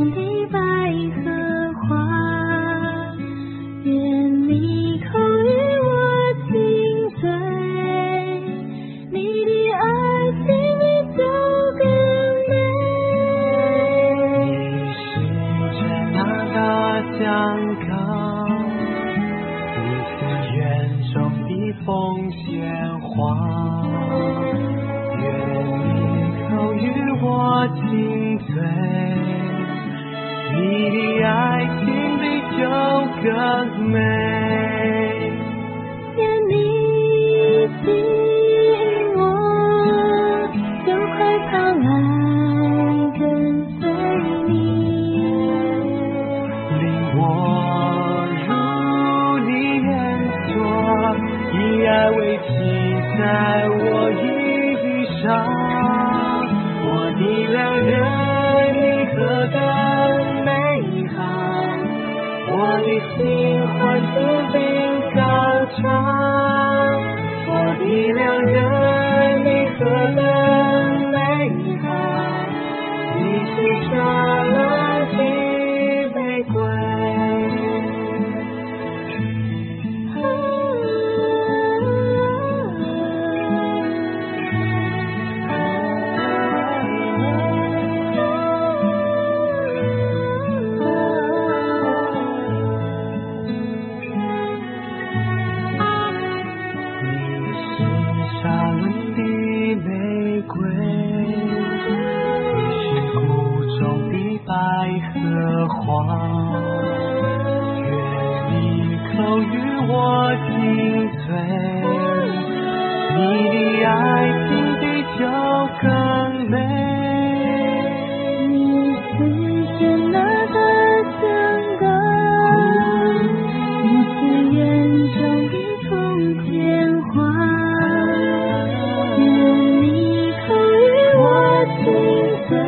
中的百合花，愿你口与我紧随，你的爱情比酒更美。 你是那大香港，你是园中的凤仙花，愿你口与我紧随，你的爱情比酒更美。 愿你吸引我，就快跑来跟随你， 领我入你眼所，以爱为旗在我衣裳。我的良人，你何等美好，我的心欢喜并高唱。我的良人，你何等美好，你是杀了几玫瑰。沙仑的玫瑰，你是谷中的百合花，愿你口与我紧随，你的爱情比酒更美。 你是那个香港，你是园中的凤仙花，愿你口与我紧随，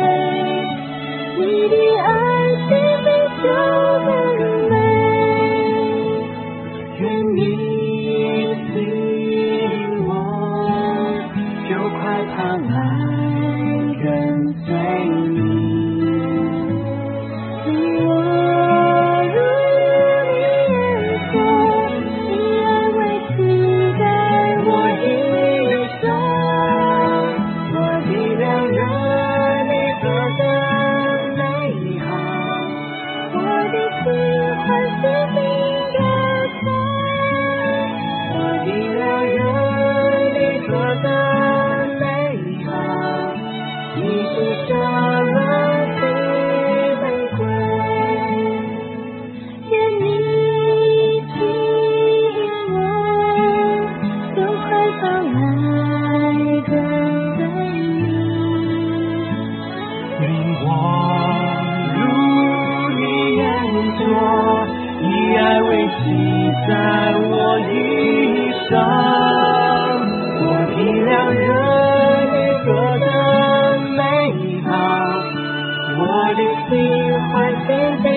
你的爱情比酒更美。 愿你吸引我，就快跑来跟随你。 领我入你眼所，以爱为旗在我衣裳。 我的良人，你何等美好， 我的心欢喜并高唱。 我的良人，你何等美好，你是杀了几玫瑰。 愿你吸引我，就快跑来跟随你， 领我入你眼所，以爱为旗在我衣裳。我的良人，你何等美好，我的心欢喜并